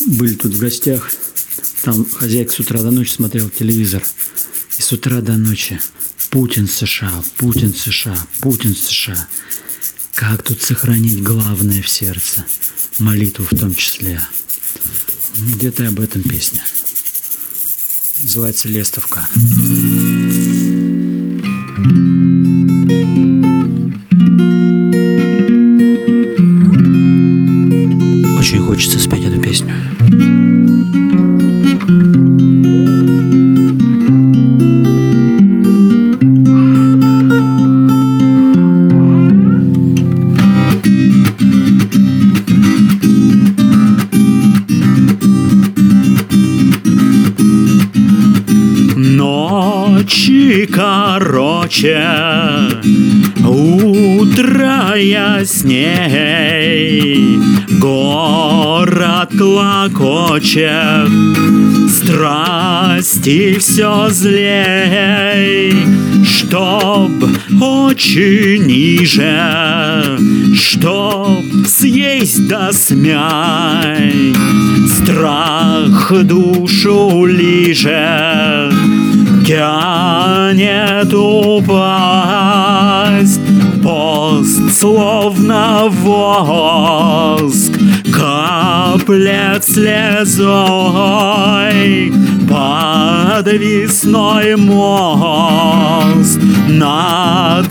были тут в гостях. Там хозяйка с утра до ночи смотрел телевизор. И с утра до ночи Путин США, Путин США, Путин США. Как тут сохранить главное в сердце? Молитву в том числе. Где-то об этом песня. Называется «Лестовка». Очень хочется спеть эту песню. Ночи короче, утро ясней, город клокочет, страсти все злей, чтоб очи ниже, чтоб съесть да смять, страх душу лижет, тянет упасть. Пост словно воск каплет слезой, подвесной мост над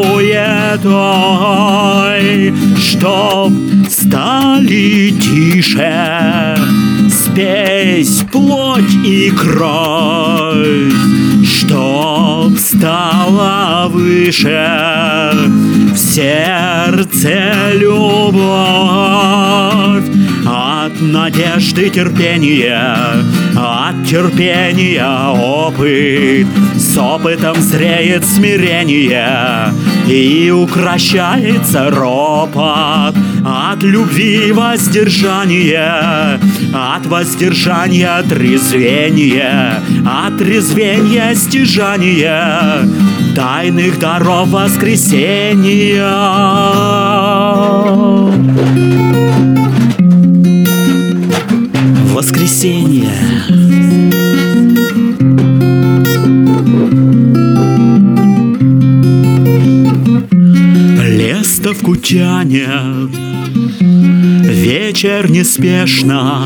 суетой, чтоб стали тише спесь, плоть и кровь, чтоб стала выше в сердце любовь. От надежды терпение, от терпения опыт, с опытом зреет смирение и укрощается ропот. От любви воздержание, от воздержания трезвение, от трезвения стяжание тайных даров воскресения. Воскресенье. Лестовку тянет вечер неспешно,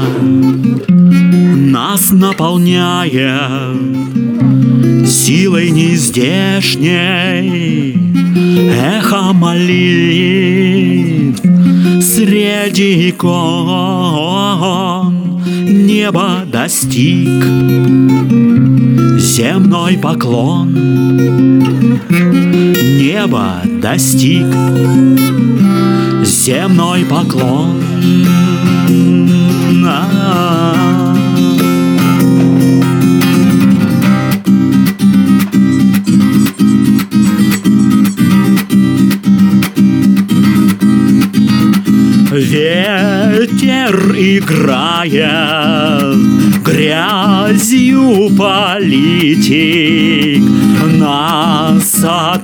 нас наполняет силой нездешней, эхо молитв среди икон. Небо достиг земной поклон, небо достиг земной поклон. Ветер играет грязью политик, нас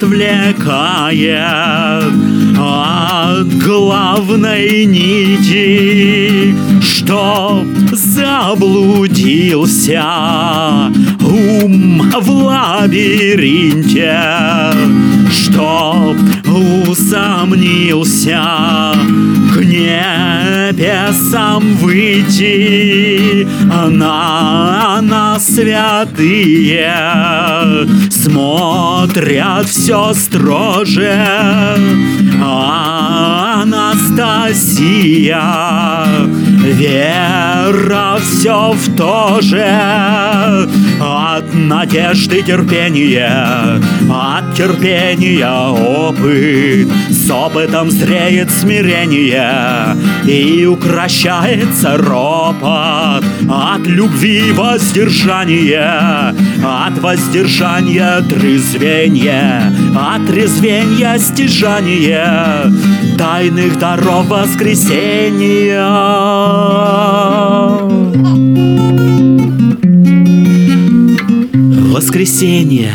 отвлекает от главной нити, чтоб заблудился ум в лабиринте, чтоб усомнился к небесам выйти. На святые смотрят все строже. Анастасия, вера все в то же. От надежды терпение, от терпения опыт, с опытом зреет смирение и укрощается ропот. От любви воздержание, от воздержания трезвенье, от трезвенья стяжание тайных даров воскресения. Воскресенье.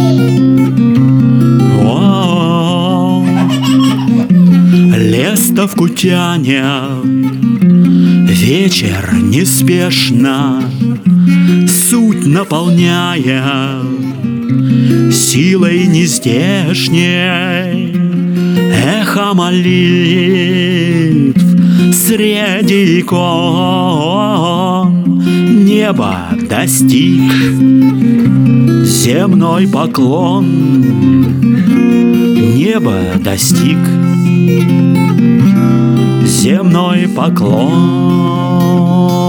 Лестовку нитку тянет вечер неспешно, суть наполняя силой нездешней, эхо молитв среди икон. Небо достиг земной поклон, небо достиг земной поклон.